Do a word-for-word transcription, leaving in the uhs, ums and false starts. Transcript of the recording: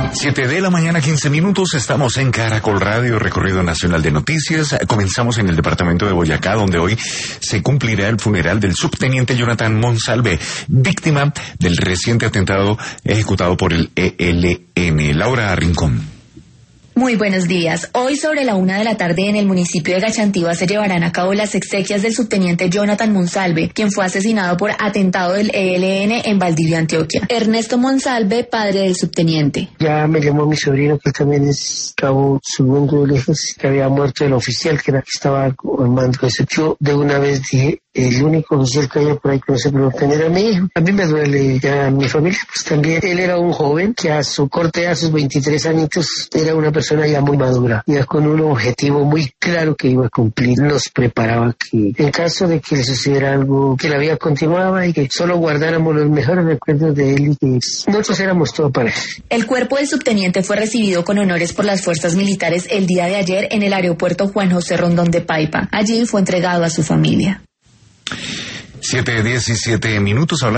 Siete de la mañana, quince minutos, estamos en Caracol Radio, recorrido nacional de noticias. Comenzamos en el departamento de Boyacá, donde hoy se cumplirá el funeral del subteniente Jonathan Monsalve, víctima del reciente atentado ejecutado por el E L N. Laura Rincón. Muy buenos días. Hoy sobre la una de la tarde en el municipio de Gachantiva se llevarán a cabo las exequias del subteniente Jonathan Monsalve, quien fue asesinado por atentado del E L N en Valdivia, Antioquia. Ernesto Monsalve, padre del subteniente. Ya me llamó mi sobrino, que también es cabo segundo del ejército, que había muerto el oficial, que era que estaba al mando de ese. Yo de una vez dije, el único oficial que había por ahí que no se pudo obtener era mi hijo. A mí me duele ya mi familia, pues también. Él era un joven que a su corte, a sus veintitrés añitos, era una persona ya muy madura, ya con un objetivo muy claro que iba a cumplir. Nos preparaba que en caso de que le sucediera algo, que la vida continuaba y que solo guardáramos los mejores recuerdos de él y que nosotros éramos todo para él. El cuerpo del subteniente fue recibido con honores por las fuerzas militares el día de ayer en el aeropuerto Juan José Rondón de Paipa. Allí fue entregado a su familia. Siete, diecisiete minutos, hablando